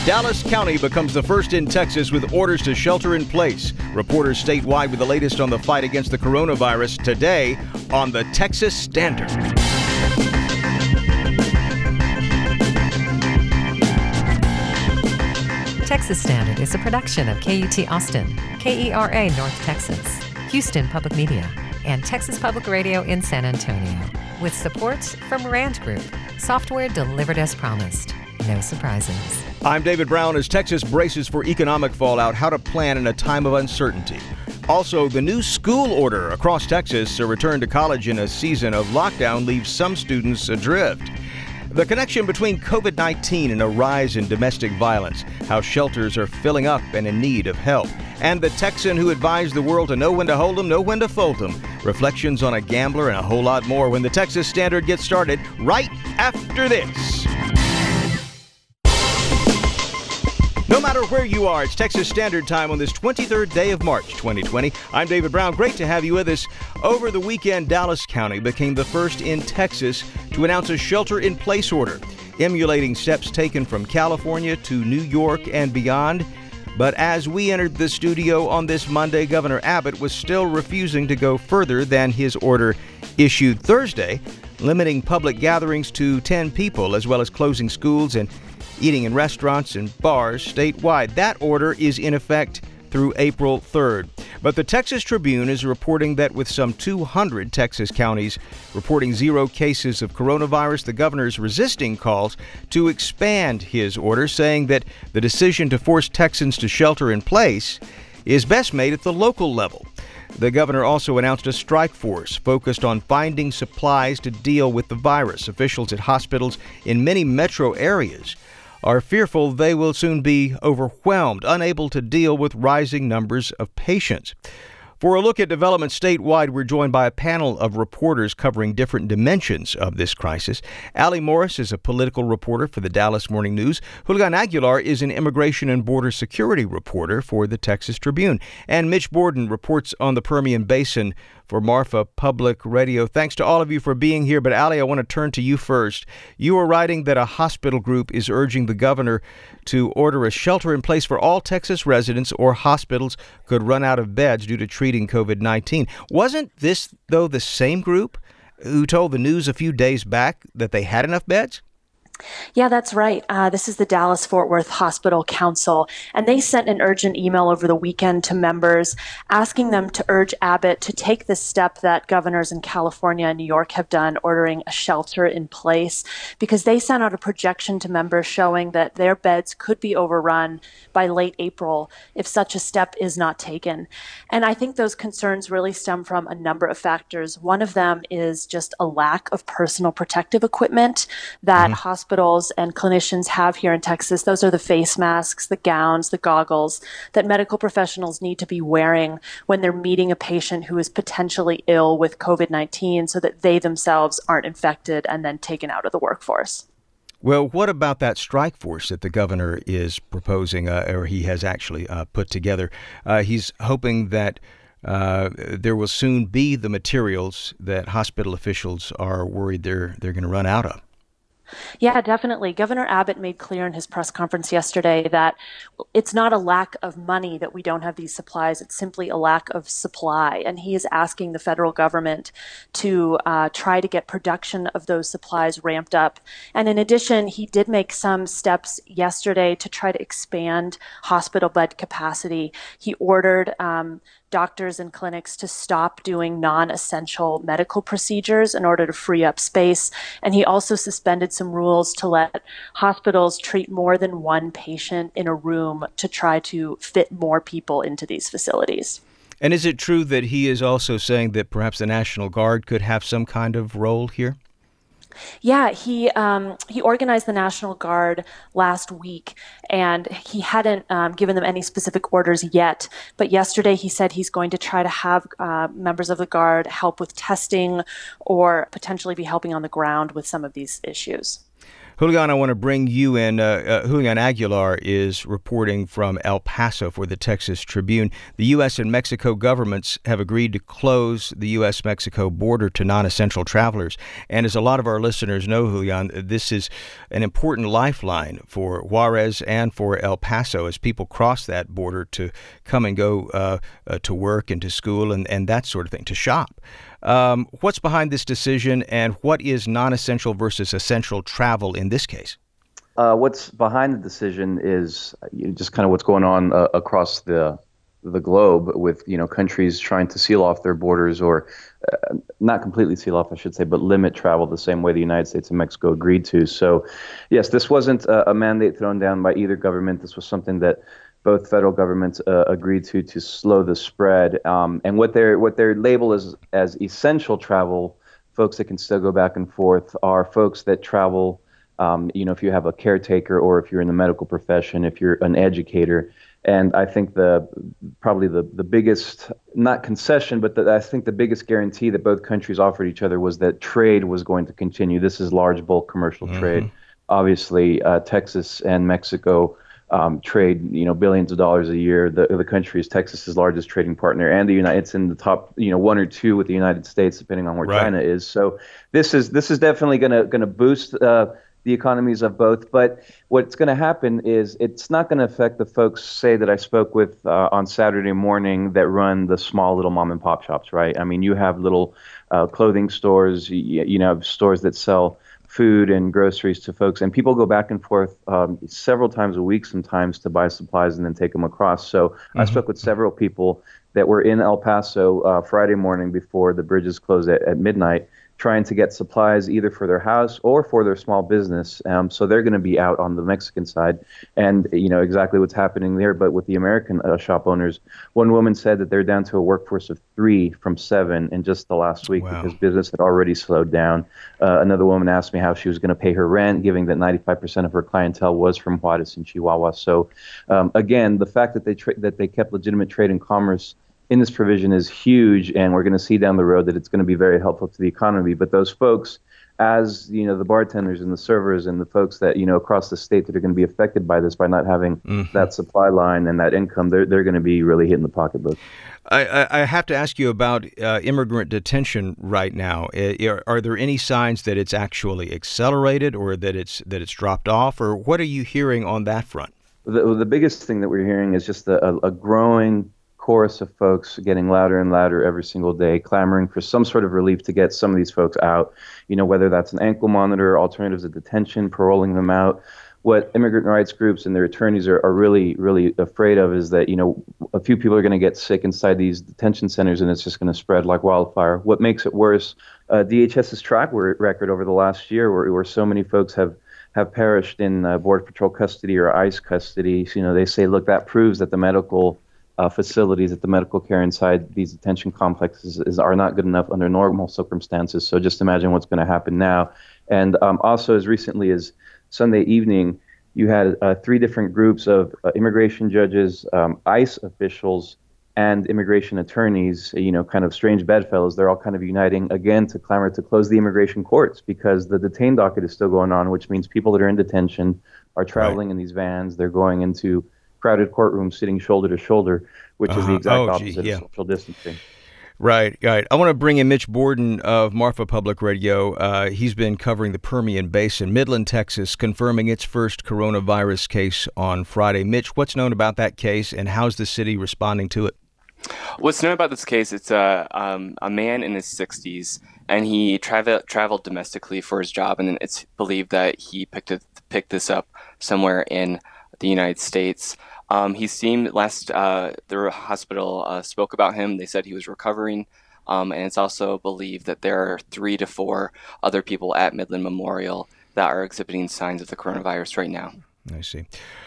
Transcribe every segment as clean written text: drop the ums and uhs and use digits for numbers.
Dallas County becomes the first in Texas with orders to shelter in place. Reporters statewide with the latest on the fight against the coronavirus today on the Texas Standard. Texas Standard is a production of KUT Austin, KERA North Texas, Houston Public Media, and Texas Public Radio in San Antonio, with support from Rand Group, software delivered as promised. No surprises. I'm David Brown. As Texas braces for economic fallout, how to plan in a time of uncertainty. Also, the new school order across Texas, a return to college in a season of lockdown, leaves some students adrift. The connection between COVID-19 and a rise in domestic violence, how shelters are filling up and in need of help, and the Texan who advised the world to know when to hold them, know when to fold them. Reflections on a gambler and a whole lot more when the Texas Standard gets started right after this. No matter where you are, it's Texas Standard Time on this 23rd day of March 2020. I'm David Brown. Great to have you with us. Over the weekend, Dallas County became the first in Texas to announce a shelter-in-place order, emulating steps taken from California to New York and beyond. But as we entered the studio on this Monday, Governor Abbott was still refusing to go further than his order issued Thursday, limiting public gatherings to 10 people, as well as closing schools and eating in restaurants and bars statewide. That order is in effect through April 3rd. But the Texas Tribune is reporting that with some 200 Texas counties reporting 0 cases of coronavirus, the governor is resisting calls to expand his order, saying that the decision to force Texans to shelter in place is best made at the local level. The governor also announced a strike force focused on finding supplies to deal with the virus. Officials at hospitals in many metro areas are fearful they will soon be overwhelmed, unable to deal with rising numbers of patients. For a look at developments statewide, we're joined by a panel of reporters covering different dimensions of this crisis. Allie Morris is a political reporter for the Dallas Morning News. Julian Aguilar is an immigration and border security reporter for the Texas Tribune. And Mitch Borden reports on the Permian Basin for Marfa Public Radio. Thanks to all of you for being here. But Allie, I want to turn to you first. You are writing that a hospital group is urging the governor to order a shelter in place for all Texas residents, or hospitals could run out of beds due to treating COVID-19. Wasn't this, though, the same group who told the news a few days back that they had enough beds? Yeah, that's right. This is the Dallas-Fort Worth Hospital Council, and they sent an urgent email over the weekend to members asking them to urge Abbott to take the step that governors in California and New York have done, ordering a shelter in place, because they sent out a projection to members showing that their beds could be overrun by late April if such a step is not taken. And I think those concerns really stem from a number of factors. One of them is just a lack of personal protective equipment that hospitals and clinicians have here in Texas. Those are the face masks, the gowns, the goggles that medical professionals need to be wearing when they're meeting a patient who is potentially ill with COVID-19 so that they themselves aren't infected and then taken out of the workforce. Well, what about that strike force that the governor is proposing, or he has actually put together? He's hoping that there will soon be the materials that hospital officials are worried they're going to run out of. Yeah, definitely. Governor Abbott made clear in his press conference yesterday that it's not a lack of money that we don't have these supplies. It's simply a lack of supply. And he is asking the federal government to try to get production of those supplies ramped up. And in addition, he did make some steps yesterday to try to expand hospital bed capacity. He ordered doctors and clinics to stop doing non-essential medical procedures in order to free up space. And he also suspended some rules to let hospitals treat more than one patient in a room to try to fit more people into these facilities. And is it true that he is also saying that perhaps the National Guard could have some kind of role here? Yeah, he organized the National Guard last week, and he hadn't given them any specific orders yet. But yesterday he said he's going to try to have members of the Guard help with testing or potentially be helping on the ground with some of these issues. Julian, I want to bring you in. Julian Aguilar is reporting from El Paso for the Texas Tribune. The U.S. and Mexico governments have agreed to close the U.S.-Mexico border to non-essential travelers. And as a lot of our listeners know, Julian, this is an important lifeline for Juarez and for El Paso as people cross that border to come and go to work and to school and that sort of thing, to shop. What's behind this decision, and what is non-essential versus essential travel in this case? What's behind the decision is just kind of what's going on across the globe with countries trying to seal off their borders, or not completely seal off, I should say, but limit travel the same way the United States and Mexico agreed to. So, yes, this wasn't a mandate thrown down by either government. This was something that both federal governments agreed to slow the spread. And what they're labeled as essential travel, folks that can still go back and forth, are folks that travel, if you have a caretaker or if you're in the medical profession, if you're an educator. And I think probably the biggest, not concession, but I think the biggest guarantee that both countries offered each other was that trade was going to continue. This is large bulk commercial trade. Obviously, Texas and Mexico trade, billions of dollars a year. The country is Texas's largest trading partner, and it's in the top, one or two with the United States, depending on where China is. So this is definitely going to boost the economies of both. But what's going to happen is it's not going to affect the folks, say, that I spoke with on Saturday morning that run the small little mom and pop shops, right? I mean, you have little clothing stores, have stores that sell food and groceries to folks, and people go back and forth several times a week sometimes to buy supplies and then take them across. So I spoke with several people that were in El Paso Friday morning before the bridges closed at midnight, trying to get supplies either for their house or for their small business. So they're going to be out on the Mexican side, and exactly what's happening there. But with the American shop owners, one woman said that they're down to a workforce of 3 from 7 in just the last week because business had already slowed down. Another woman asked me how she was going to pay her rent, given that 95% of her clientele was from Juarez and Chihuahua. So again, the fact that they kept legitimate trade and commerce in this provision is huge, and we're going to see down the road that it's going to be very helpful to the economy. But those folks, as the bartenders and the servers and the folks that across the state that are going to be affected by this, by not having that supply line and that income, they're going to be really hitting the pocketbook. I have to ask you about immigrant detention right now. Are there any signs that it's actually accelerated, or that it's dropped off, or what are you hearing on that front? The biggest thing that we're hearing is just a growing chorus of folks getting louder and louder every single day, clamoring for some sort of relief to get some of these folks out, whether that's an ankle monitor, alternatives of detention, paroling them out. What immigrant rights groups and their attorneys are really, really afraid of is that, a few people are going to get sick inside these detention centers, and it's just going to spread like wildfire. What makes it worse, DHS's track record over the last year, where so many folks have perished in Border Patrol custody or ICE custody. They say, look, that proves that the medical facilities, that the medical care inside these detention complexes are not good enough under normal circumstances. So just imagine what's going to happen now. And also, as recently as Sunday evening, you had 3 different groups of immigration judges, ICE officials, and immigration attorneys, kind of strange bedfellows. They're all kind of uniting again to clamor to close the immigration courts because the detained docket is still going on, which means people that are in detention are traveling in these vans. They're going into crowded courtrooms, sitting shoulder to shoulder, which is the exact opposite of social distancing. Right. I want to bring in Mitch Borden of Marfa Public Radio. He's been covering the Permian Basin, Midland, Texas, confirming its first coronavirus case on Friday. Mitch, what's known about that case, and how's the city responding to it? What's known about this case, it's a man in his 60s, and he traveled domestically for his job, and it's believed that he picked this up somewhere in the United States. He seemed the hospital spoke about him. They said he was recovering, and it's also believed that there are 3 to 4 other people at Midland Memorial that are exhibiting signs of the coronavirus right now. I see.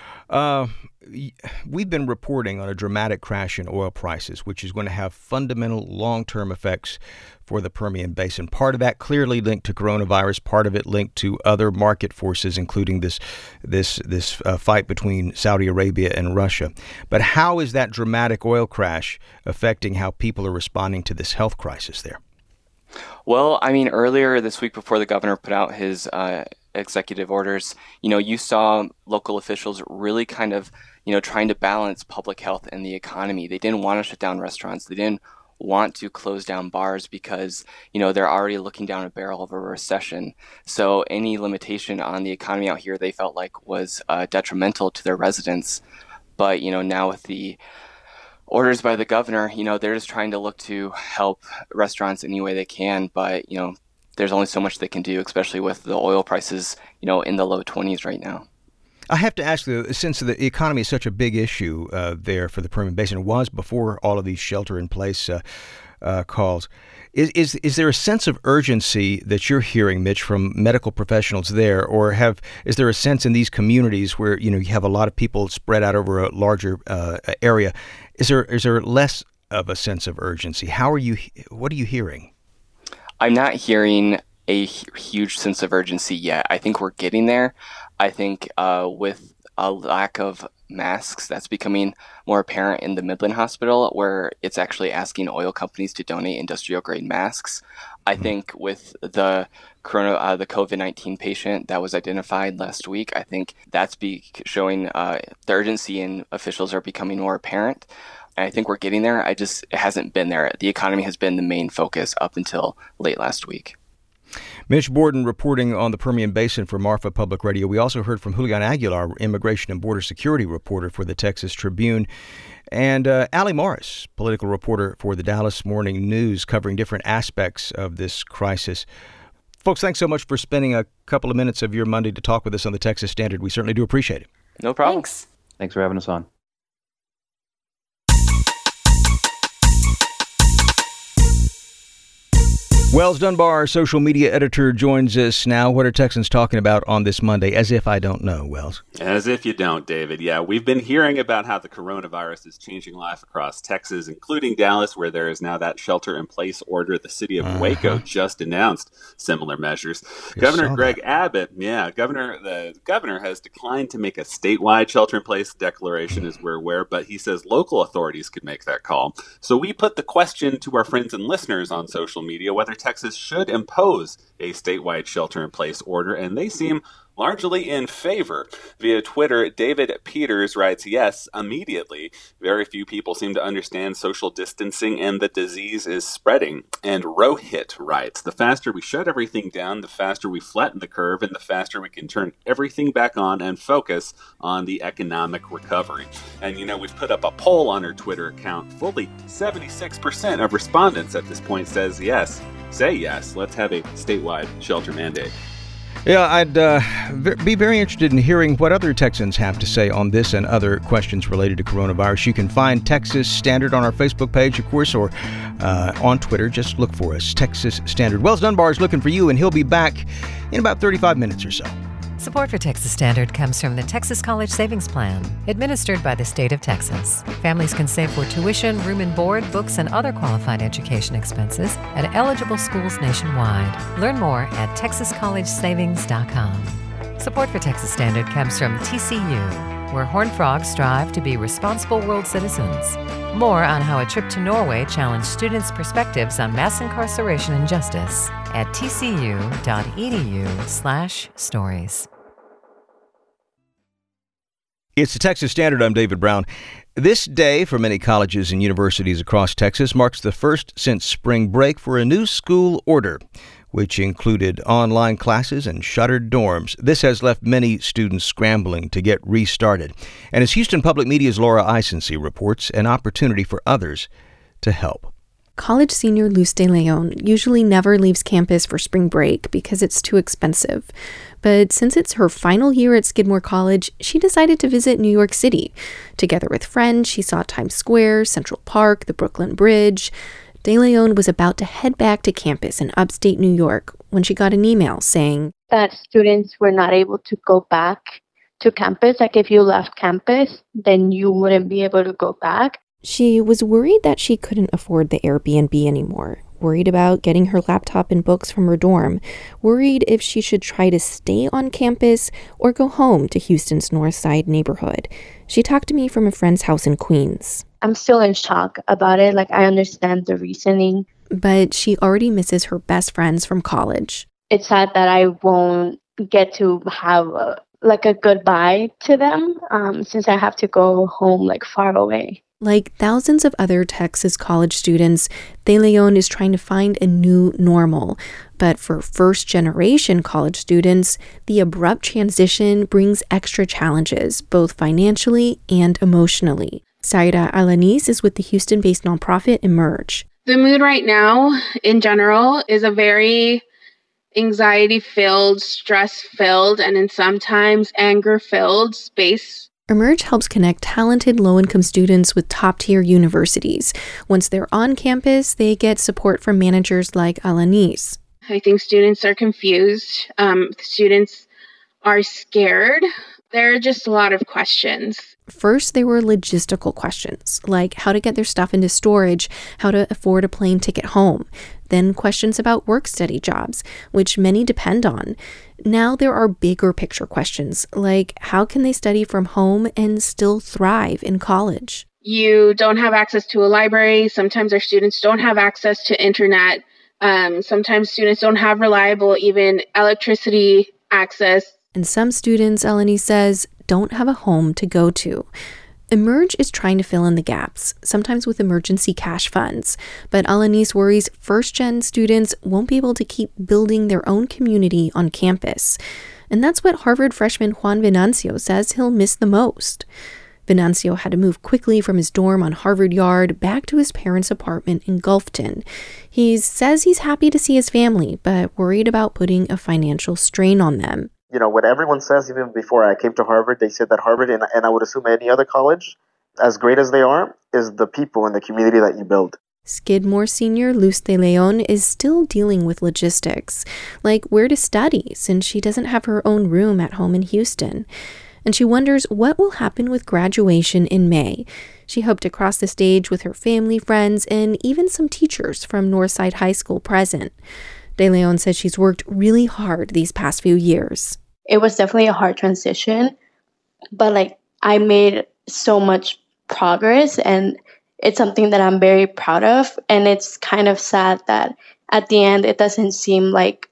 We've been reporting on a dramatic crash in oil prices, which is going to have fundamental long-term effects for the Permian Basin. Part of that clearly linked to coronavirus, part of it linked to other market forces, including this fight between Saudi Arabia and Russia. But how is that dramatic oil crash affecting how people are responding to this health crisis there? Well, earlier this week, before the governor put out his executive orders, you saw local officials really kind of, trying to balance public health and the economy. They didn't want to shut down restaurants. They didn't want to close down bars because, they're already looking down a barrel of a recession. So any limitation on the economy out here, they felt like was detrimental to their residents. But, now with the orders by the governor, they're just trying to look to help restaurants any way they can. But, there's only so much they can do, especially with the oil prices, in the low 20s right now. I have to ask, since the economy is such a big issue there for the Permian Basin, it was before all of these shelter-in-place calls. Is there a sense of urgency that you're hearing, Mitch, from medical professionals there, or is there a sense in these communities where you have a lot of people spread out over a larger area? Is there less of a sense of urgency? What are you hearing? I'm not hearing a huge sense of urgency yet. I think we're getting there. I think with a lack of masks, that's becoming more apparent in the Midland Hospital, where it's actually asking oil companies to donate industrial grade masks. I think with the COVID-19 patient that was identified last week, I think that's showing the urgency, and officials are becoming more apparent. And I think we're getting there. It hasn't been there. The economy has been the main focus up until late last week. Mitch Borden reporting on the Permian Basin for Marfa Public Radio. We also heard from Julian Aguilar, immigration and border security reporter for the Texas Tribune, and Allie Morris, political reporter for the Dallas Morning News, covering different aspects of this crisis. Folks, thanks so much for spending a couple of minutes of your Monday to talk with us on the Texas Standard. We certainly do appreciate it. No problem. Thanks for having us on. Wells Dunbar, social media editor, joins us now. What are Texans talking about on this Monday? As if I don't know, Wells. As if you don't, David. Yeah, we've been hearing about how the coronavirus is changing life across Texas, including Dallas, where there is now that shelter-in-place order. The city of Waco just announced similar measures. Governor Greg Abbott, the governor has declined to make a statewide shelter-in-place declaration, as we're aware, but he says local authorities could make that call. So we put the question to our friends and listeners on social media whether Texas should impose a statewide shelter-in-place order, and they seem largely in favor. Via Twitter, David Peters writes, yes, immediately. Very few people seem to understand social distancing and the disease is spreading. And Rohit writes, the faster we shut everything down, the faster we flatten the curve, and the faster we can turn everything back on and focus on the economic recovery. And, we've put up a poll on our Twitter account. Fully 76% of respondents at this point say yes. Let's have a statewide shelter mandate. Yeah, I'd be very interested in hearing what other Texans have to say on this and other questions related to coronavirus. You can find Texas Standard on our Facebook page, of course, or on Twitter. Just look for us, Texas Standard. Wells Dunbar is looking for you, and he'll be back in about 35 minutes or so. Support for Texas Standard comes from the Texas College Savings Plan, administered by the state of Texas. Families can save for tuition, room and board, books, and other qualified education expenses at eligible schools nationwide. Learn more at texascollegesavings.com. Support for Texas Standard comes from TCU, where Horned Frogs strive to be responsible world citizens. More on how a trip to Norway challenged students' perspectives on mass incarceration and justice at tcu.edu/stories. It's the Texas Standard. I'm David Brown. This day for many colleges and universities across Texas marks the first since spring break for a new school order, which included online classes and shuttered dorms. This has left many students scrambling to get restarted. And as Houston Public Media's Laura Isensee reports, an opportunity for others to help. College senior Luz De Leon usually never leaves campus for spring break because it's too expensive. But since it's her final year at Skidmore College, she decided to visit New York City. Together with friends, she saw Times Square, Central Park, the Brooklyn Bridge. De Leon was about to head back to campus in upstate New York when she got an email saying that students were not able to go back to campus. Like if you left campus, then you wouldn't be able to go back. She was worried that she couldn't afford the Airbnb anymore, worried about getting her laptop and books from her dorm, worried if she should try to stay on campus or go home to Houston's North Side neighborhood. She talked to me from a friend's house in Queens. I'm still in shock about it. I understand the reasoning. But she already misses her best friends from college. It's sad that I won't get to have a goodbye to them since I have to go home like far away. Like thousands of other Texas college students, De Leon is trying to find a new normal. But for first-generation college students, the abrupt transition brings extra challenges, both financially and emotionally. Zaira Alanis is with the Houston-based nonprofit Emerge. The mood right now, in general, is a very anxiety-filled, stress-filled, and in sometimes anger-filled space. Emerge helps connect talented low-income students with top-tier universities. Once they're on campus, they get support from managers like Alanis. I think students are confused. Students are scared. There are just a lot of questions. First, there were logistical questions, like how to get their stuff into storage, how to afford a plane ticket home. Then questions about work-study jobs, which many depend on. Now there are bigger picture questions, like how can they study from home and still thrive in college? You don't have access to a library. Sometimes our students don't have access to internet. Sometimes students don't have reliable even electricity access. And some students, Eleni says, don't have a home to go to. Emerge is trying to fill in the gaps, sometimes with emergency cash funds. But Alanis worries first-gen students won't be able to keep building their own community on campus. And that's what Harvard freshman Juan Venancio says he'll miss the most. Venancio had to move quickly from his dorm on Harvard Yard back to his parents' apartment in Gulfton. He says he's happy to see his family, but worried about putting a financial strain on them. You know, what everyone says, even before I came to Harvard, they said that Harvard, and I would assume any other college, as great as they are, is the people and the community that you build. Skidmore senior Luz de Leon is still dealing with logistics, like where to study since she doesn't have her own room at home in Houston. And she wonders what will happen with graduation in May. She hoped to cross the stage with her family, friends, and even some teachers from Northside High School present. De Leon says she's worked really hard these past few years. It was definitely a hard transition, but I made so much progress, and it's something that I'm very proud of. And it's kind of sad that at the end it doesn't seem like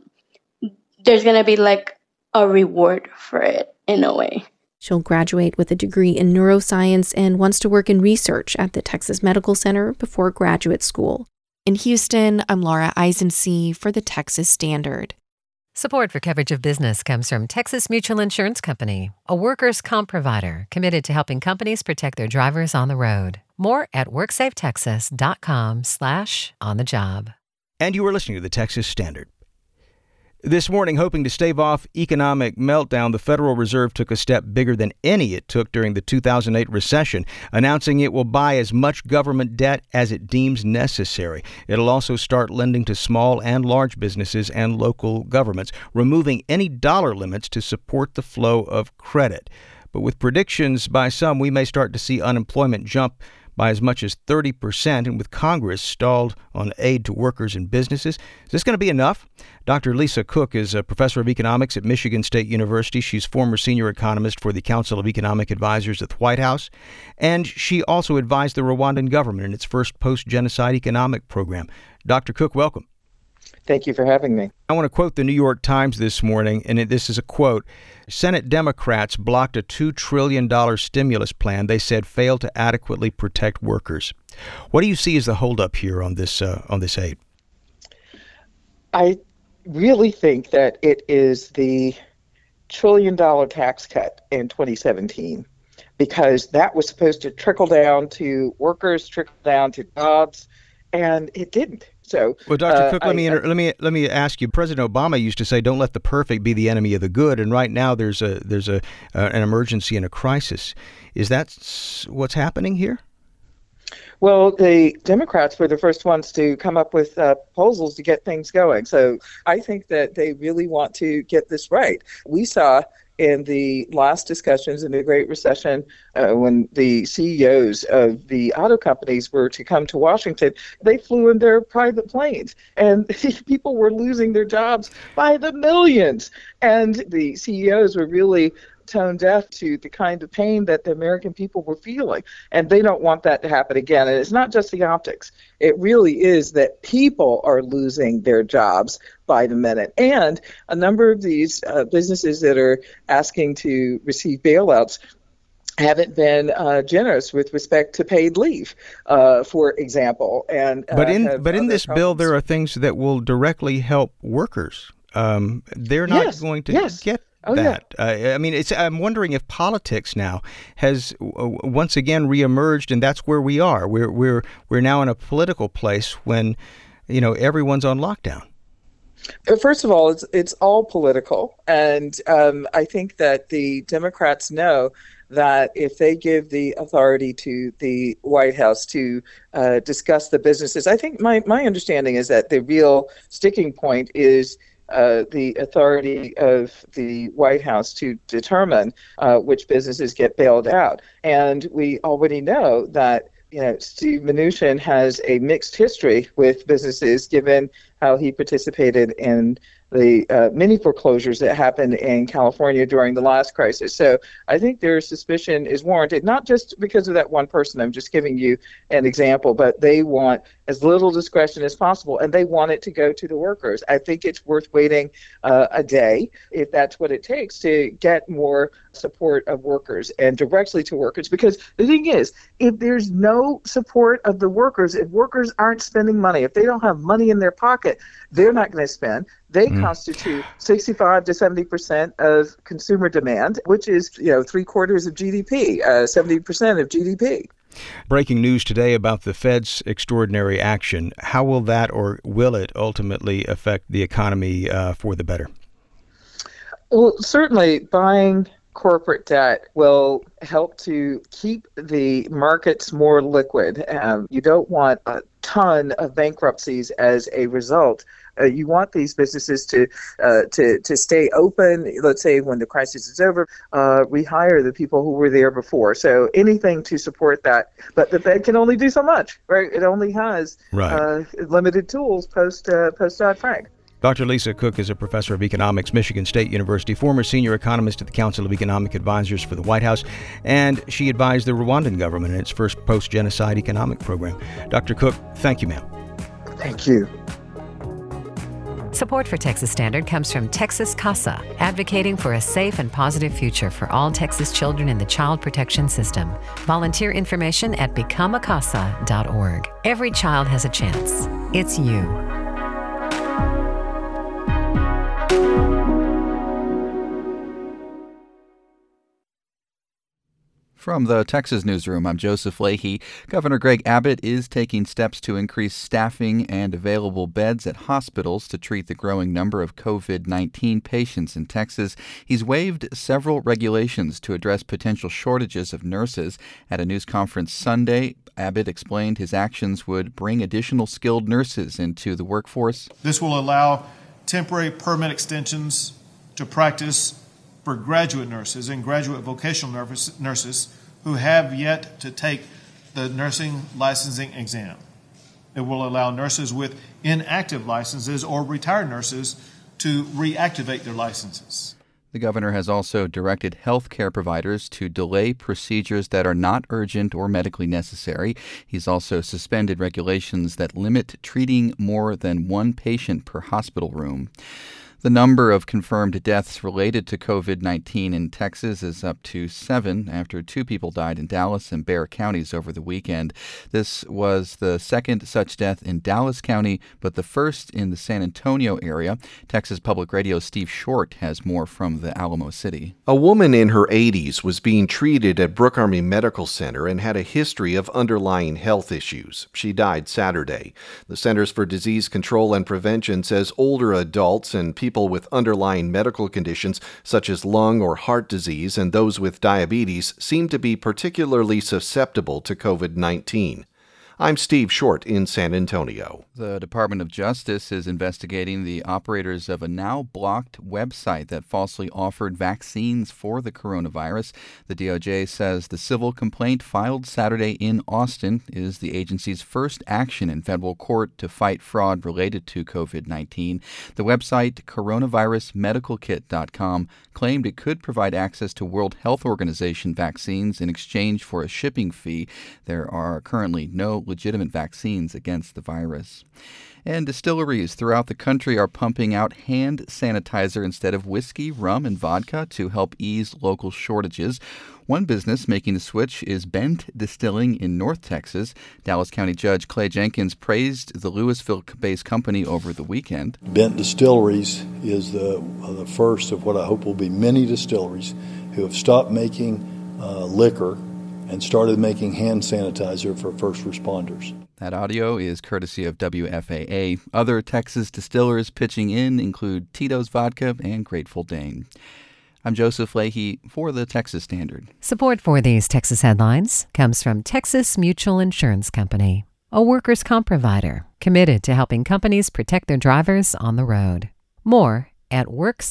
there's going to be a reward for it in a way. She'll graduate with a degree in neuroscience and wants to work in research at the Texas Medical Center before graduate school. In Houston, I'm Laura Eisensee for the Texas Standard. Support for Coverage of Business comes from Texas Mutual Insurance Company, a workers' comp provider committed to helping companies protect their drivers on the road. More at WorksafeTexas.com/on-the-job. And you are listening to the Texas Standard. This morning, hoping to stave off economic meltdown, the Federal Reserve took a step bigger than any it took during the 2008 recession, announcing it will buy as much government debt as it deems necessary. It'll also start lending to small and large businesses and local governments, removing any dollar limits to support the flow of credit. But with predictions by some, we may start to see unemployment jump by as much as 30%, and with Congress stalled on aid to workers and businesses. Is this going to be enough? Dr. Lisa Cook is a professor of economics at Michigan State University. She's former senior economist for the Council of Economic Advisors at the White House, and she also advised the Rwandan government in its first post-genocide economic program. Dr. Cook, welcome. Thank you for having me. I want to quote the New York Times this morning, and this is a quote. Senate Democrats blocked a $2 trillion stimulus plan they said failed to adequately protect workers. What do you see as the holdup here on this aid? I really think that it is the $1 trillion tax cut in 2017, because that was supposed to trickle down to workers, trickle down to jobs, and it didn't. So, well, Dr. Cook, let me ask you. President Obama used to say, "Don't let the perfect be the enemy of the good." And right now, there's an emergency and a crisis. Is that what's happening here? Well, the Democrats were the first ones to come up with proposals to get things going. So I think that they really want to get this right. We saw in the last discussions in the Great Recession, when the CEOs of the auto companies were to come to Washington, they flew in their private planes, and people were losing their jobs by the millions. And the CEOs were really tone deaf to the kind of pain that the American people were feeling. And they don't want that to happen again. And it's not just the optics. It really is that people are losing their jobs by the minute. And a number of these businesses that are asking to receive bailouts haven't been generous with respect to paid leave, for example. And but in this bill, there are things that will directly help workers. They're not going to get that. I mean, I'm wondering if politics now has once again reemerged, and that's where we are. We're now in a political place when, everyone's on lockdown. First of all, it's all political, and I think that the Democrats know that if they give the authority to the White House to discuss the businesses, I think my understanding is that the real sticking point is the authority of the White House to determine which businesses get bailed out. And we already know that Steve Mnuchin has a mixed history with businesses, given how he participated in the many foreclosures that happened in California during the last crisis. So I think their suspicion is warranted, not just because of that one person. I'm just giving you an example, but they want as little discretion as possible, and they want it to go to the workers. I think it's worth waiting a day, if that's what it takes, to get more support of workers and directly to workers. Because the thing is, if there's no support of the workers, if workers aren't spending money, if they don't have money in their pocket, they're not going to spend. They constitute 65 to 70% of consumer demand, which is, 3/4 of GDP, 70% of GDP. Breaking news today about the Fed's extraordinary action. How will that, or will it ultimately affect the economy for the better? Well, certainly buying corporate debt will help to keep the markets more liquid. You don't want a ton of bankruptcies as a result. You want these businesses to stay open. Let's say when the crisis is over, rehire the people who were there before. So anything to support that. But the Fed can only do so much, right? It only has limited tools post Dodd-Frank. Dr. Lisa Cook is a professor of economics, Michigan State University, former senior economist at the Council of Economic Advisors for the White House, and she advised the Rwandan government in its first post-genocide economic program. Dr. Cook, thank you, ma'am. Thank you. Support for Texas Standard comes from Texas CASA, advocating for a safe and positive future for all Texas children in the child protection system. Volunteer information at becomeacasa.org. Every child has a chance. It's you. From the Texas Newsroom, I'm Joseph Leahy. Governor Greg Abbott is taking steps to increase staffing and available beds at hospitals to treat the growing number of COVID-19 patients in Texas. He's waived several regulations to address potential shortages of nurses. At a news conference Sunday, Abbott explained his actions would bring additional skilled nurses into the workforce. This will allow temporary permit extensions to practice for graduate nurses and graduate vocational nurses who have yet to take the nursing licensing exam. It will allow nurses with inactive licenses or retired nurses to reactivate their licenses. The governor has also directed health care providers to delay procedures that are not urgent or medically necessary. He's also suspended regulations that limit treating more than one patient per hospital room. The number of confirmed deaths related to COVID-19 in Texas is up to 7 after 2 people died in Dallas and Bexar counties over the weekend. This was the second such death in Dallas County, but the first in the San Antonio area. Texas Public Radio's Steve Short has more from the Alamo City. A woman in her 80s was being treated at Brooke Army Medical Center and had a history of underlying health issues. She died Saturday. The Centers for Disease Control and Prevention says older adults and people with underlying medical conditions such as lung or heart disease and those with diabetes seem to be particularly susceptible to COVID-19. I'm Steve Short in San Antonio. The Department of Justice is investigating the operators of a now-blocked website that falsely offered vaccines for the coronavirus. The DOJ says the civil complaint filed Saturday in Austin is the agency's first action in federal court to fight fraud related to COVID-19. The website, coronavirusmedicalkit.com, claimed it could provide access to World Health Organization vaccines in exchange for a shipping fee. There are currently no legitimate vaccines against the virus. And distilleries throughout the country are pumping out hand sanitizer instead of whiskey, rum, and vodka to help ease local shortages. One business making the switch is Bent Distilling in North Texas. Dallas County Judge Clay Jenkins praised the Louisville-based company over the weekend. Bent Distilleries is the first of what I hope will be many distilleries who have stopped making liquor and started making hand sanitizer for first responders. That audio is courtesy of WFAA. Other Texas distillers pitching in include Tito's Vodka and Grateful Dane. I'm Joseph Leahy for the Texas Standard. Support for these Texas headlines comes from Texas Mutual Insurance Company, a workers' comp provider committed to helping companies protect their drivers on the road. More at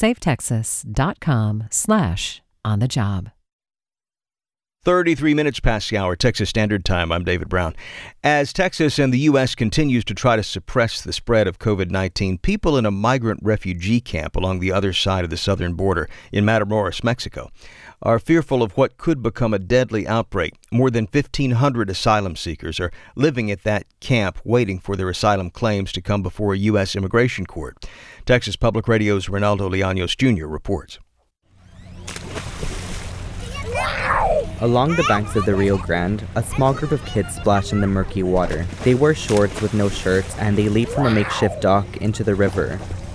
WorkSafeTexas.com/on-the-job. 33 minutes past the hour, Texas Standard Time. I'm David Brown. As Texas and the U.S. continues to try to suppress the spread of COVID-19, people in a migrant refugee camp along the other side of the southern border in Matamoros, Mexico, are fearful of what could become a deadly outbreak. More than 1,500 asylum seekers are living at that camp waiting for their asylum claims to come before a U.S. immigration court. Texas Public Radio's Ronaldo Leaños Jr. reports. Along the banks of the Rio Grande, a small group of kids splash in the murky water. They wear shorts with no shirts, and they leap from a makeshift dock into the river.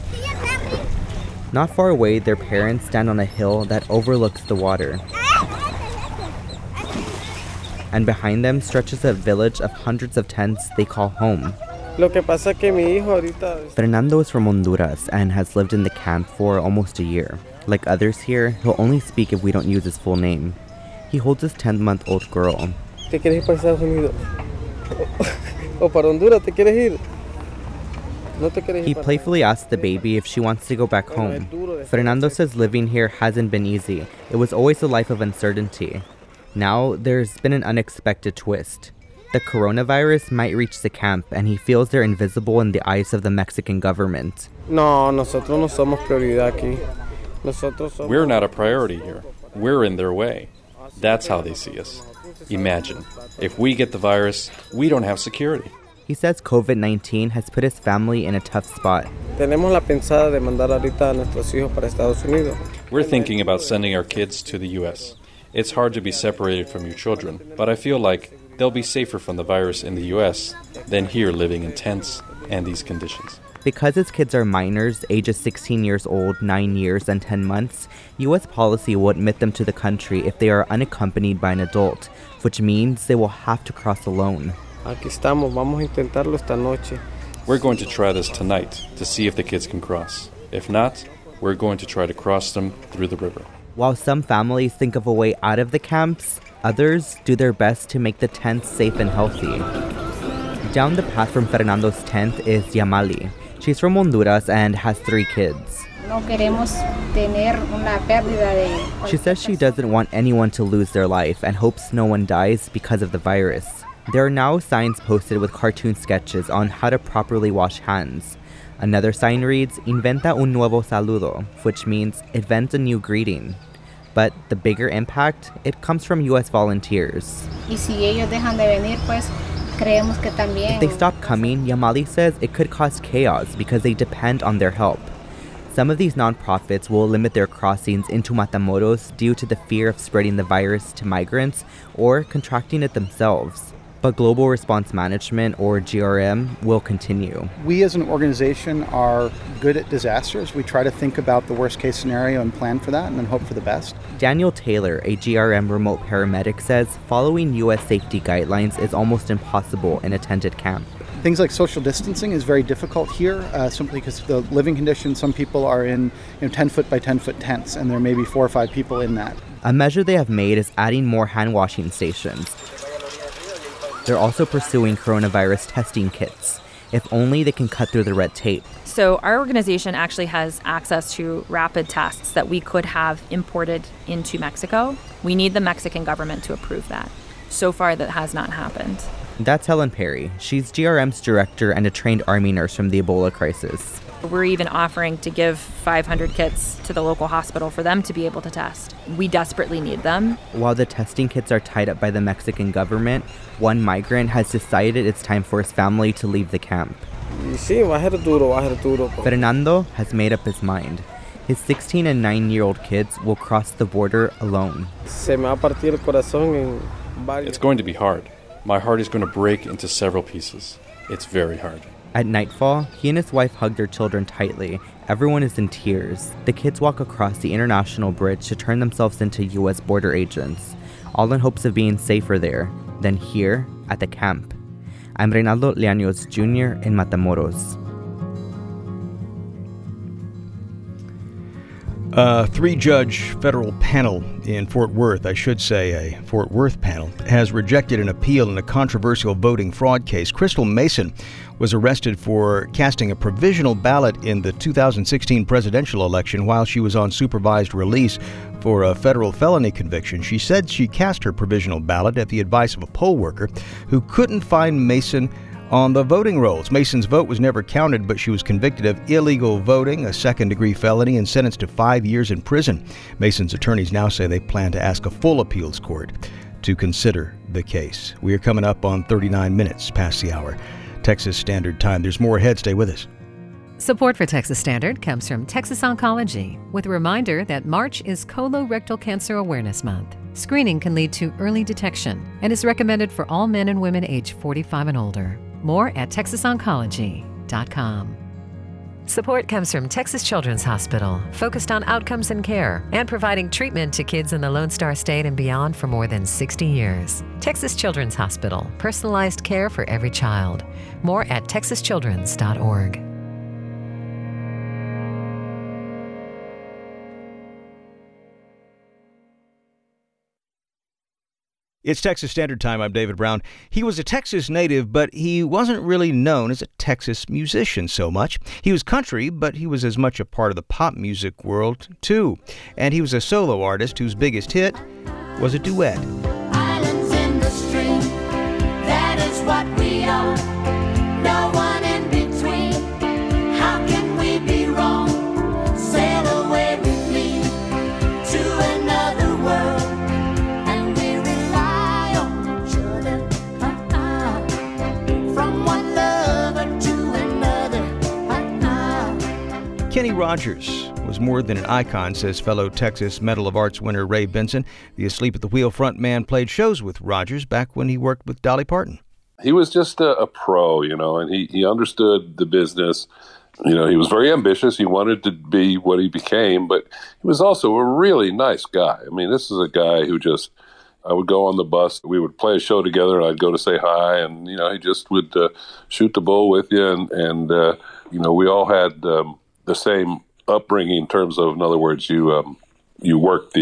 Not far away, their parents stand on a hill that overlooks the water. And behind them stretches a village of hundreds of tents they call home. Fernando is from Honduras and has lived in the camp for almost a year. Like others here, he'll only speak if we don't use his full name. He holds his 10-month-old girl. ¿Te quieres ir para Estados Unidos? ¿O para Honduras te quieres ir? He playfully asks the baby if she wants to go back home. Fernando says living here hasn't been easy. It was always a life of uncertainty. Now, there's been an unexpected twist. The coronavirus might reach the camp, and he feels they're invisible in the eyes of the Mexican government. No, nosotros no somos prioridad aquí. We're not a priority here. We're in their way. That's how they see us. Imagine, if we get the virus, we don't have security. He says COVID-19 has put his family in a tough spot. Tenemos la pensada de mandar ahorita a nuestros hijos para Estados Unidos. We're thinking about sending our kids to the U.S. It's hard to be separated from your children, but I feel like they'll be safer from the virus in the U.S. than here living in tents and these conditions. Because his kids are minors, ages 16 years old, 9 years, and 10 months, U.S. policy will admit them to the country if they are unaccompanied by an adult, which means they will have to cross alone. Aquí estamos, vamos a intentarlo esta noche. We're going to try this tonight to see if the kids can cross. If not, we're going to try to cross them through the river. While some families think of a way out of the camps, others do their best to make the tents safe and healthy. Down the path from Fernando's tent is Yamali. She's from Honduras and has 3 kids. She says she doesn't want anyone to lose their life and hopes no one dies because of the virus. There are now signs posted with cartoon sketches on how to properly wash hands. Another sign reads, Inventa un nuevo saludo, which means invent a new greeting. But the bigger impact, it comes from U.S. volunteers. If they stop coming, Yamali says it could cause chaos because they depend on their help. Some of these nonprofits will limit their crossings into Matamoros due to the fear of spreading the virus to migrants or contracting it themselves. But Global Response Management, or GRM, will continue. We as an organization are good at disasters. We try to think about the worst case scenario and plan for that and then hope for the best. Daniel Taylor, a GRM remote paramedic, says following U.S. safety guidelines is almost impossible in a tented camp. Things like social distancing is very difficult here, simply because the living conditions, some people are in 10-foot by 10-foot tents, and there may be 4 or 5 people in that. A measure they have made is adding more hand washing stations. They're also pursuing coronavirus testing kits. If only they can cut through the red tape. So our organization actually has access to rapid tests that we could have imported into Mexico. We need the Mexican government to approve that. So far, that has not happened. That's Helen Perry. She's GRM's director and a trained Army nurse from the Ebola crisis. We're even offering to give 500 kits to the local hospital for them to be able to test. We desperately need them. While the testing kits are tied up by the Mexican government, one migrant has decided it's time for his family to leave the camp. Fernando has made up his mind. His 16 and 9-year-old kids will cross the border alone. It's going to be hard. My heart is going to break into several pieces. It's very hard. At nightfall, he and his wife hug their children tightly. Everyone is in tears. The kids walk across the international bridge to turn themselves into U.S. border agents, all in hopes of being safer there than here at the camp. I'm Reynaldo Llanos Jr. in Matamoros. A 3-judge federal panel in Fort Worth, I should say a Fort Worth panel, has rejected an appeal in a controversial voting fraud case. Crystal Mason was arrested for casting a provisional ballot in the 2016 presidential election while she was on supervised release for a federal felony conviction. She said she cast her provisional ballot at the advice of a poll worker who couldn't find Mason on the voting rolls. Mason's vote was never counted, but she was convicted of illegal voting, a second-degree felony, and sentenced to 5 years in prison. Mason's attorneys now say they plan to ask a full appeals court to consider the case. We are coming up on 39 minutes past the hour. Texas Standard Time. There's more ahead. Stay with us. Support for Texas Standard comes from Texas Oncology, with a reminder that March is Colorectal Cancer Awareness Month. Screening can lead to early detection and is recommended for all men and women age 45 and older. More at texasoncology.com. Support comes from Texas Children's Hospital, focused on outcomes and care and providing treatment to kids in the Lone Star State and beyond for more than 60 years. Texas Children's Hospital, personalized care for every child. More at texaschildrens.org. It's Texas Standard Time. I'm David Brown. He was a Texas native, but he wasn't really known as a Texas musician so much. He was country, but he was as much a part of the pop music world, too. And he was a solo artist whose biggest hit was a duet. Islands in the stream, that is what we are. No one in between. How can we be wrong? Sail away with me to another world. Kenny Rogers was more than an icon, says fellow Texas Medal of Arts winner Ray Benson. The Asleep at the Wheel frontman played shows with Rogers back when he worked with Dolly Parton. He was just a pro, and he understood the business. He was very ambitious. He wanted to be what he became, but he was also a really nice guy. I mean, this is a guy who I would go on the bus. We would play a show together, and I'd go to say hi, and, he just would shoot the bull with you. And we all had the same upbringing in terms of, in other words, you worked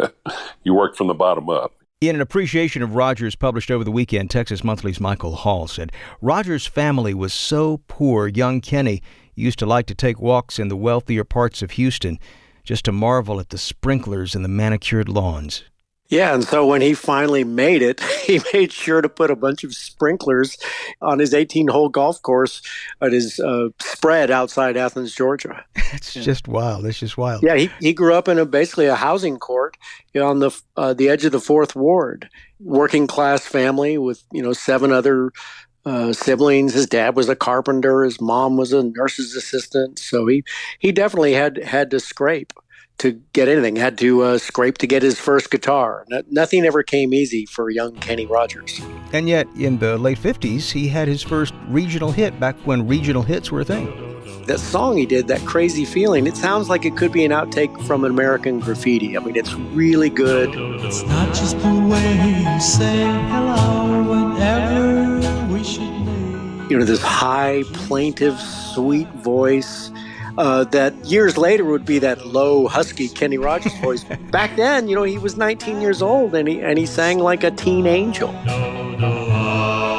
you worked from the bottom up. In an appreciation of Rogers published over the weekend, Texas Monthly's Michael Hall said, Rogers' family was so poor, young Kenny used to like to take walks in the wealthier parts of Houston just to marvel at the sprinklers and the manicured lawns. Yeah, and so when he finally made it, he made sure to put a bunch of sprinklers on his 18-hole golf course at his spread outside Athens, Georgia. It's just wild. It's just wild. Yeah, he grew up in basically a housing court on the edge of the 4th Ward. Working class family with 7 other siblings. His dad was a carpenter. His mom was a nurse's assistant. So he definitely had to scrape to get anything, had to scrape to get his first guitar. Nothing ever came easy for young Kenny Rogers. And yet, in the late 50s, he had his first regional hit, back when regional hits were a thing. That song he did, That Crazy Feeling, it sounds like it could be an outtake from American Graffiti. I mean, it's really good. It's not just the way you say hello whenever we should leave. This high, plaintive, sweet voice. That years later would be that low, husky Kenny Rogers voice. Back then, he was 19 years old and he sang like a teen angel.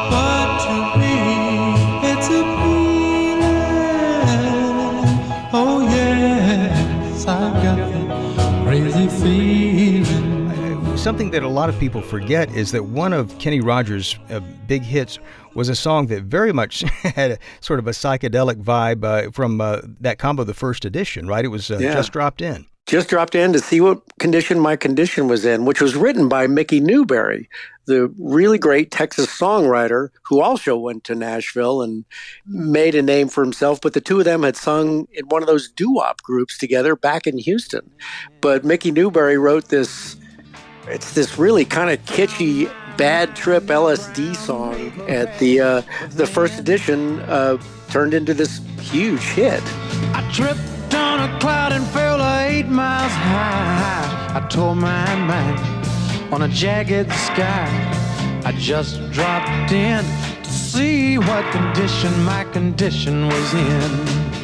something that a lot of people forget is that one of Kenny Rogers' big hits was a song that very much had a sort of a psychedelic vibe from that combo, The First Edition, right? It was Just Dropped In. Just dropped in to see what condition my condition was in, which was written by Mickey Newberry, the really great Texas songwriter who also went to Nashville and made a name for himself. But the two of them had sung in one of those doo-wop groups together back in Houston. But Mickey Newberry wrote this, it's this really kind of kitschy Bad Trip LSD song at the First Edition turned into this huge hit. I tripped on a cloud and fell 8 miles high. I tore my mind on a jagged sky. I just dropped in to see what condition my condition was in.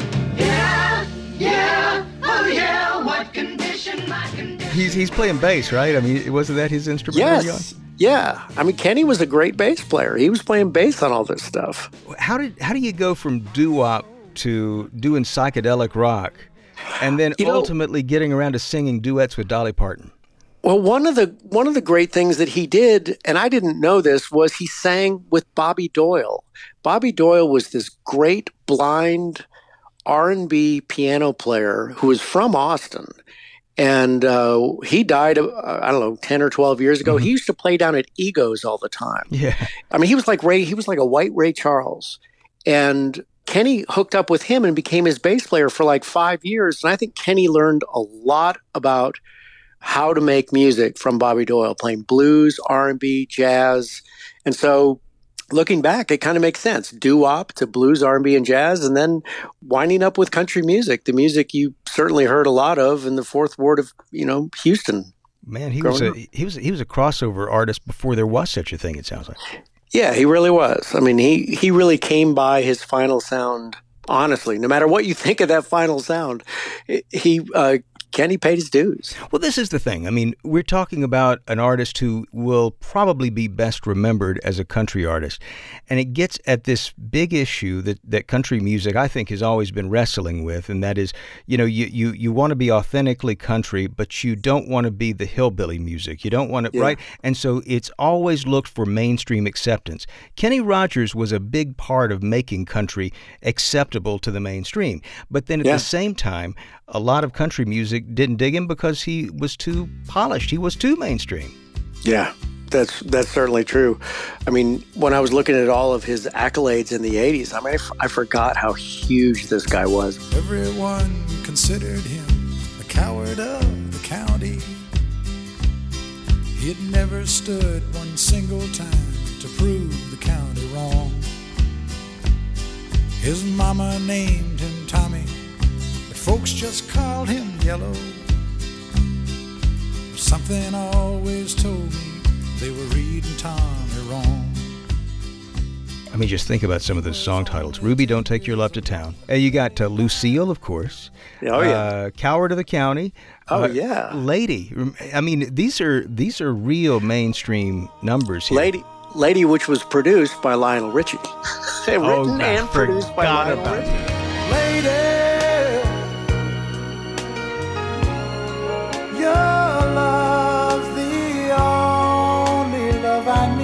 Oh yeah, what condition my condition. He's playing bass, right? I mean, wasn't that his instrument? Yes. Yeah. I mean, Kenny was a great bass player. He was playing bass on all this stuff. How do you go from doo-wop to doing psychedelic rock and then ultimately getting around to singing duets with Dolly Parton? Well, one of the great things that he did, and I didn't know this, was he sang with Bobby Doyle. Bobby Doyle was this great blind R&B piano player who was from Austin. And he died, 10 or 12 years ago. Mm-hmm. He used to play down at Egos all the time. Yeah. I mean, he was like a white Ray Charles. And Kenny hooked up with him and became his bass player for like 5 years. And I think Kenny learned a lot about how to make music from Bobby Doyle, playing blues, R&B, jazz. And so looking back, it kind of makes sense. Doo-wop to blues, R&B, and jazz, and then winding up with country music, the music you certainly heard a lot of in the Fourth Ward of, Houston. Man, he was a crossover artist before there was such a thing, it sounds like. Yeah, he really was. I mean, he really came by his final sound, honestly. No matter what you think of that final sound, Kenny paid his dues. Well, this is the thing. I mean, we're talking about an artist who will probably be best remembered as a country artist. And it gets at this big issue that country music, I think, has always been wrestling with. And that is, you want to be authentically country, but you don't want to be the hillbilly music. You don't want to, right? And so it's always looked for mainstream acceptance. Kenny Rogers was a big part of making country acceptable to the mainstream. But then at the same time, a lot of country music didn't dig him because he was too polished. He was too mainstream. Yeah, that's certainly true. I mean, when I was looking at all of his accolades in the 80s, I mean, I forgot how huge this guy was. Everyone considered him the coward of the county. He'd never stood one single time to prove the county wrong. His mama named him Tommy. Folks just called him Yellow. Something always told me they were reading Tommy wrong. I mean, just think about some of those song titles. Ruby, Don't Take Your Love to Town. You got Lucille, of course. Oh, yeah. Coward of the County. Oh, yeah. Lady. I mean, these are real mainstream numbers here. Lady, which was produced by Lionel Richie. Written and produced by Lionel Richie. Lady. Your love's the only love I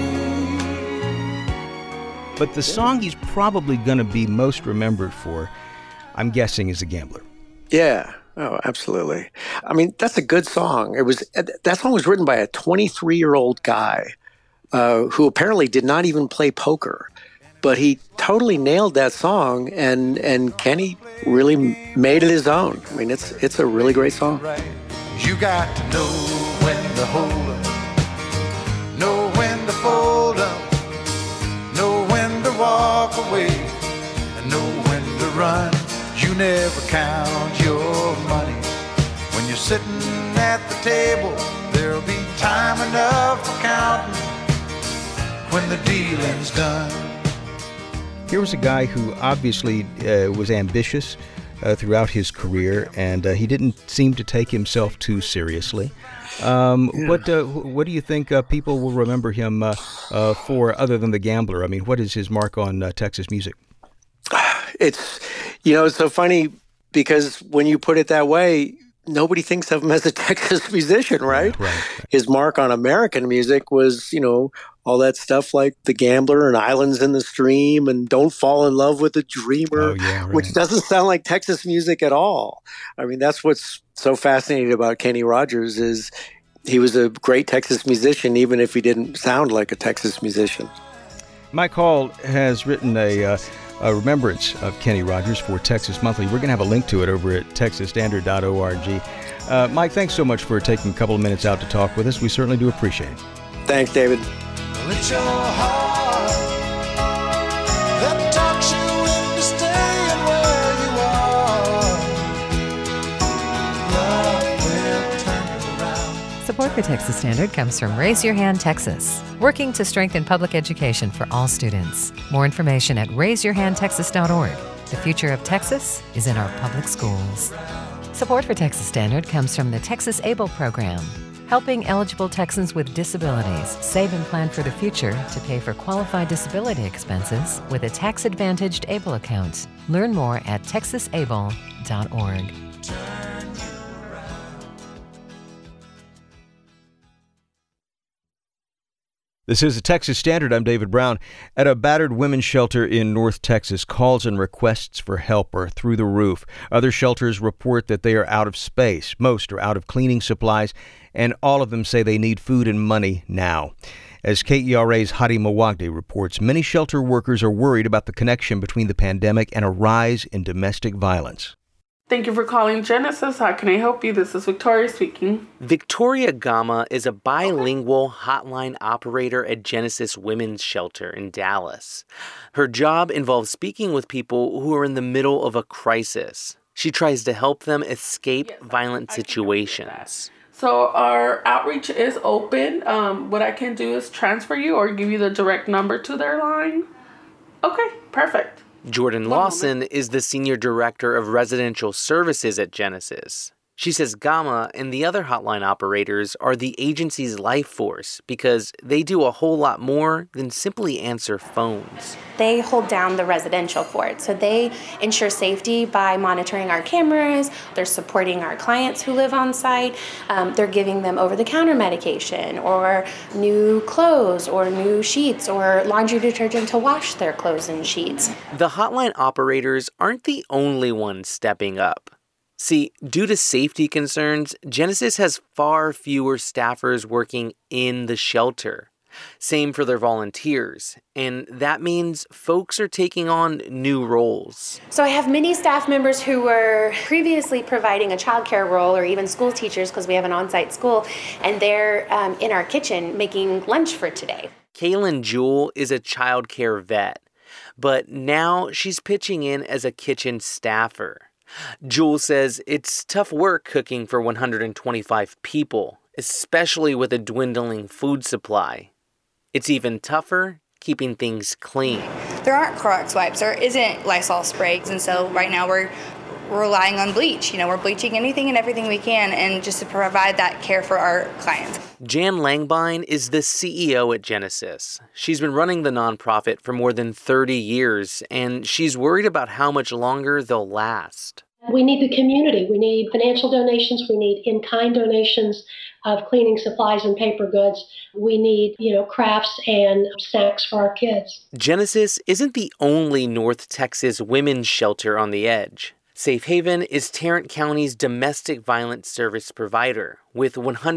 need. But the song he's probably going to be most remembered for, I'm guessing, is The Gambler. Yeah. Oh, absolutely. I mean, that's a good song. That song was written by a 23-year-old guy who apparently did not even play poker. But he totally nailed that song, and Kenny really made it his own. I mean, it's a really great song. You got to know when to hold up, know when to fold up, know when to walk away, and know when to run. You never count your money. When you're sitting at the table, there'll be time enough for counting when the dealing's done. Here was a guy who obviously was ambitious throughout his career, and he didn't seem to take himself too seriously. What do you think people will remember him for, other than The Gambler? I mean, what is his mark on Texas music? It's so funny because when you put it that way, nobody thinks of him as a Texas musician, right? Right. His mark on American music was, all that stuff like The Gambler and Islands in the Stream and Don't Fall in Love with a Dreamer, which doesn't sound like Texas music at all. I mean, that's what's so fascinating about Kenny Rogers is he was a great Texas musician, even if he didn't sound like a Texas musician. Mike Hall has written a remembrance of Kenny Rogers for Texas Monthly. We're going to have a link to it over at texasstandard.org. Mike, thanks so much for taking a couple of minutes out to talk with us. We certainly do appreciate it. Thanks, David. It's your heart that talks you into staying where you are. Love will turn you around. Support for Texas Standard comes from Raise Your Hand Texas, working to strengthen public education for all students. More information at raiseyourhandtexas.org. The future of Texas is in our public schools. Support for Texas Standard comes from the Texas ABLE program, helping eligible Texans with disabilities save and plan for the future to pay for qualified disability expenses with a tax-advantaged ABLE account. Learn more at texasable.org. This is the Texas Standard. I'm David Brown. At a battered women's shelter in North Texas, calls and requests for help are through the roof. Other shelters report that they are out of space. Most are out of cleaning supplies, and all of them say they need food and money now. As KERA's Hadi Mawagde reports, many shelter workers are worried about the connection between the pandemic and a rise in domestic violence. Thank you for calling Genesis. How can I help you? This is Victoria speaking. Victoria Gama is a bilingual hotline operator at Genesis Women's Shelter in Dallas. Her job involves speaking with people who are in the middle of a crisis. She tries to help them escape violent situations. So our outreach is open. What I can do is transfer you or give you the direct number to their line. Okay, perfect. Jordan Lawson is the Senior Director of Residential Services at Genesis. She says Gama and the other hotline operators are the agency's life force because they do a whole lot more than simply answer phones. They hold down the residential for it. So they ensure safety by monitoring our cameras. They're supporting our clients who live on site. They're giving them over-the-counter medication or new clothes or new sheets or laundry detergent to wash their clothes and sheets. The hotline operators aren't the only ones stepping up. See, due to safety concerns, Genesis has far fewer staffers working in the shelter. Same for their volunteers, and that means folks are taking on new roles. So I have many staff members who were previously providing a childcare role or even school teachers because we have an on-site school, and they're in our kitchen making lunch for today. Kaylin Jewell is a childcare vet, but now she's pitching in as a kitchen staffer. Jewell says it's tough work cooking for 125 people, especially with a dwindling food supply. It's even tougher keeping things clean. There aren't Clorox wipes, there isn't Lysol sprays, and so right now we're relying on bleach. We're bleaching anything and everything we can, and just to provide that care for our clients. Jan Langbine is the CEO at Genesis. She's been running the nonprofit for more than 30 years, and she's worried about how much longer they'll last. We need the community. We need financial donations. We need in-kind donations of cleaning supplies and paper goods. We need, crafts and snacks for our kids. Genesis isn't the only North Texas women's shelter on the edge. Safe Haven is Tarrant County's domestic violence service provider, with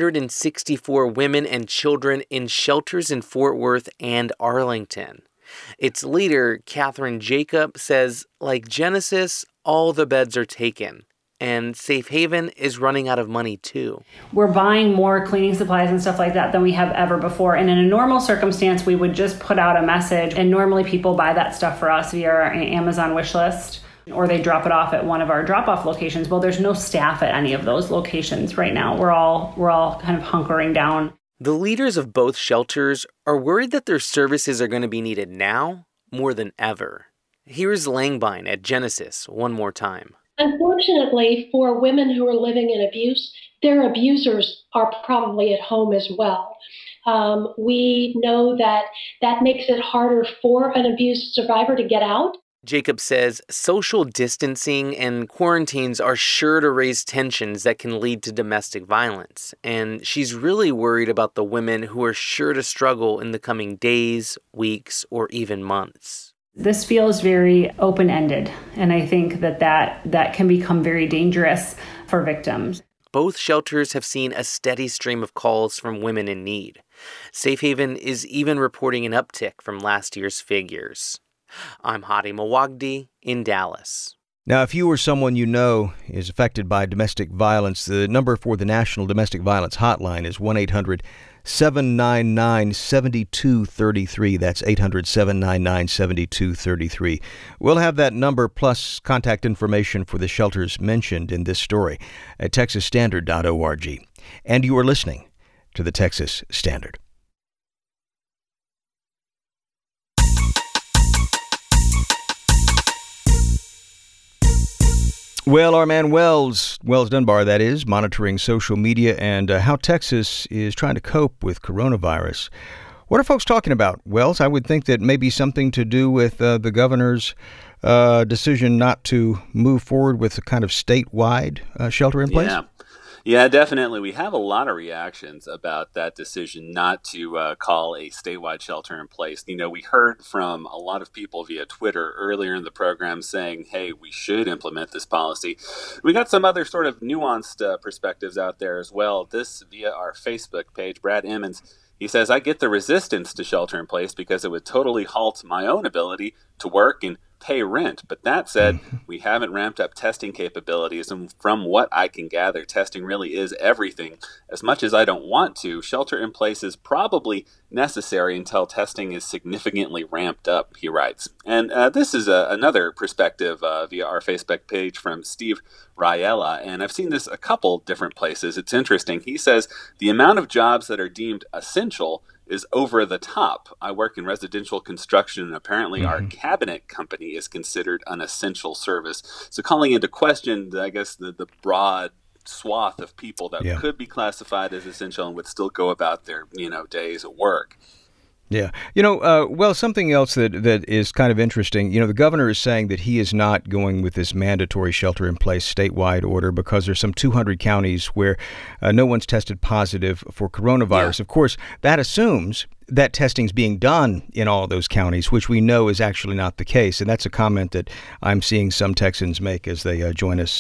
164 women and children in shelters in Fort Worth and Arlington. Its leader, Catherine Jacob, says, like Genesis, all the beds are taken, and Safe Haven is running out of money too. We're buying more cleaning supplies and stuff like that than we have ever before. And in a normal circumstance, we would just put out a message, and normally people buy that stuff for us via our Amazon wish list, or they drop it off at one of our drop-off locations. Well, there's no staff at any of those locations right now. We're all kind of hunkering down. The leaders of both shelters are worried that their services are going to be needed now more than ever. Here's Langbine at Genesis one more time. Unfortunately, for women who are living in abuse, their abusers are probably at home as well. We know that makes it harder for an abuse survivor to get out. Jacob says social distancing and quarantines are sure to raise tensions that can lead to domestic violence, and she's really worried about the women who are sure to struggle in the coming days, weeks, or even months. This feels very open-ended, and I think that can become very dangerous for victims. Both shelters have seen a steady stream of calls from women in need. Safe Haven is even reporting an uptick from last year's figures. I'm Hadi Mawagdi in Dallas. Now, if you or someone you know is affected by domestic violence, the number for the National Domestic Violence Hotline is 1-800-799-7233. That's 800-799-7233. We'll have that number plus contact information for the shelters mentioned in this story at texasstandard.org. And you are listening to the Texas Standard. Well, our man Wells Dunbar, that is, monitoring social media and how Texas is trying to cope with coronavirus. What are folks talking about, Wells? I would think that maybe something to do with the governor's decision not to move forward with a kind of statewide shelter in place? Yeah, definitely. We have a lot of reactions about that decision not to call a statewide shelter in place. You know, we heard from a lot of people via Twitter earlier in the program saying, hey, we should implement this policy. We got some other sort of nuanced perspectives out there as well. This via our Facebook page. Brad Emmons, he says, I get the resistance to shelter in place because it would totally halt my own ability to work and pay rent. But that said, we haven't ramped up testing capabilities. And from what I can gather, testing really is everything. As much as I don't want to, shelter in place is probably necessary until testing is significantly ramped up, he writes. And this is another perspective via our Facebook page from Steve Riella. And I've seen this a couple different places. It's interesting. He says the amount of jobs that are deemed essential is over the top. I work in residential construction, and apparently our cabinet company is considered an essential service. So calling into question, I guess, the broad swath of people that could be classified as essential and would still go about their, days at work. Yeah. Well, something else that is kind of interesting, the governor is saying that he is not going with this mandatory shelter in place statewide order because there's some 200 counties where no one's tested positive for coronavirus. Yeah. Of course, that assumes that testing's being done in all of those counties, which we know is actually not the case. And that's a comment that I'm seeing some Texans make as they join us,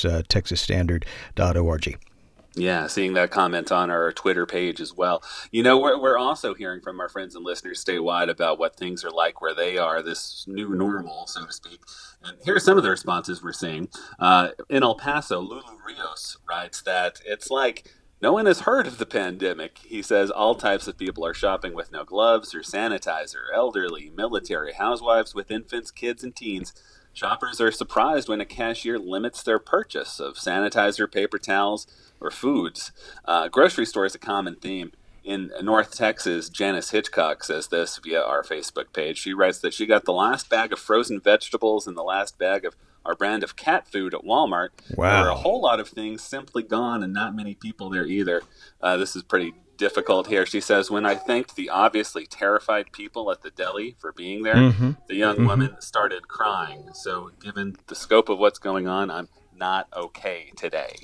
texasstandard.org. Yeah, seeing that comment on our Twitter page as well. We're also hearing from our friends and listeners statewide about what things are like where they are, this new normal, so to speak. And here are some of the responses we're seeing. In El Paso, Lulu Rios writes that it's like no one has heard of the pandemic. He says all types of people are shopping with no gloves or sanitizer, elderly, military, housewives with infants, kids, and teens. Shoppers are surprised when a cashier limits their purchase of sanitizer, paper towels, or foods. Grocery store is a common theme. In North Texas, Janice Hitchcock says this via our Facebook page. She writes that she got the last bag of frozen vegetables and the last bag of our brand of cat food at Walmart. Wow. There were a whole lot of things simply gone and not many people there either. This is pretty difficult here. She says, when I thanked the obviously terrified people at the deli for being there, the young woman started crying. So given the scope of what's going on, I'm not okay today.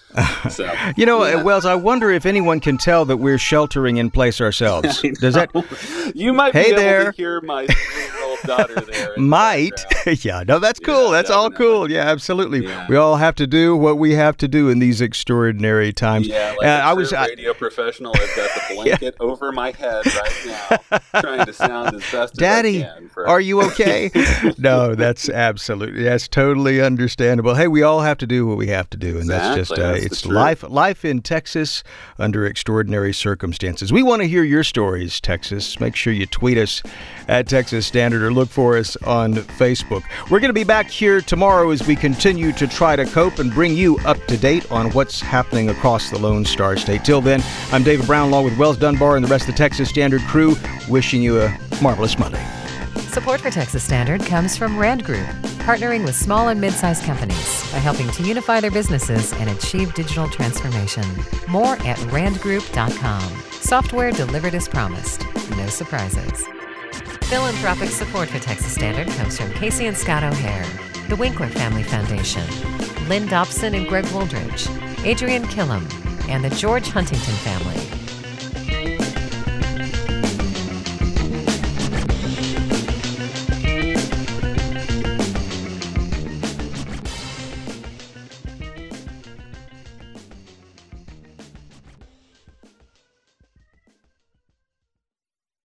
So, Wells, I wonder if anyone can tell that we're sheltering in place ourselves. Does that? You might be able to hear my 3-year-old daughter there. Might. Yeah, no, that's cool. That's definitely all cool. Yeah, absolutely. Yeah. We all have to do what we have to do in these extraordinary times. Yeah, like a radio professional, I've got the blanket over my head right now, trying to sound as best Daddy, as I can. Are you okay? No, that's totally understandable. Hey, we all have to do what we have to do, and that's just it's life in Texas under extraordinary circumstances. We want to hear your stories, Texas. Make sure you tweet us at Texas Standard or look for us on Facebook. We're going to be back here tomorrow as we continue to try to cope and bring you up to date on what's happening across the Lone Star State. Till then, I'm David Brown along with Wells Dunbar and the rest of the Texas Standard crew wishing you a marvelous Monday. Support for Texas Standard comes from Rand Group, partnering with small and mid-sized companies by helping to unify their businesses and achieve digital transformation. More at randgroup.com. Software delivered as promised. No surprises. Philanthropic support for Texas Standard comes from Casey and Scott O'Hare, the Winkler Family Foundation, Lynn Dobson and Greg Woldridge, Adrian Killam, and the George Huntington family.